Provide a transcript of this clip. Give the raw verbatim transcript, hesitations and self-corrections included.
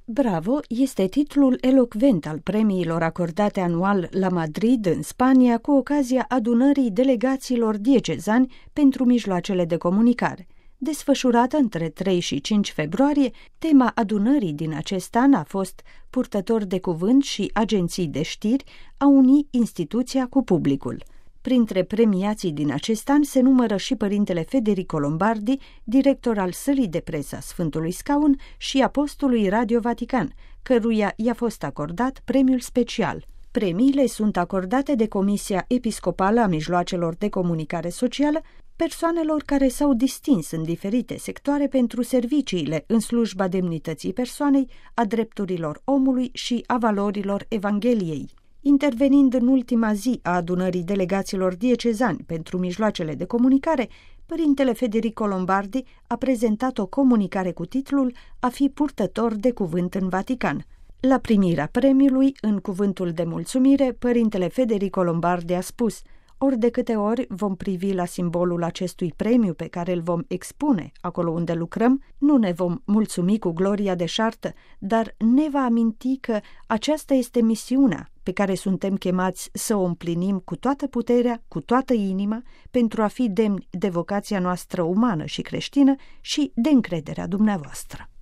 Bravo este titlul elocvent al premiilor acordate anual la Madrid, în Spania, cu ocazia adunării delegațiilor diecezani pentru mijloacele de comunicare. Desfășurată între trei și cinci februarie, tema adunării din acest an a fost purtători de cuvânt și agenții de știri a uni instituția cu publicul. Printre premiații din acest an se numără și părintele Federico Lombardi, director al sălii de presă a Sfântului Scaun și apostolului Radio Vatican, căruia i-a fost acordat premiul special. Premiile sunt acordate de Comisia Episcopală a Mijloacelor de Comunicare Socială persoanelor care s-au distins în diferite sectoare pentru serviciile în slujba demnității persoanei, a drepturilor omului și a valorilor Evangheliei. Intervenind în ultima zi a adunării delegaților diecezani pentru mijloacele de comunicare, părintele Federico Lombardi a prezentat o comunicare cu titlul A fi purtător de cuvânt în Vatican. La primirea premiului, în cuvântul de mulțumire, părintele Federico Lombardi a spus: ori de câte ori vom privi la simbolul acestui premiu pe care îl vom expune acolo unde lucrăm, nu ne vom mulțumi cu gloria deșartă, dar ne va aminti că aceasta este misiunea pe care suntem chemați să o împlinim cu toată puterea, cu toată inima, pentru a fi demni de vocația noastră umană și creștină și de încrederea dumneavoastră.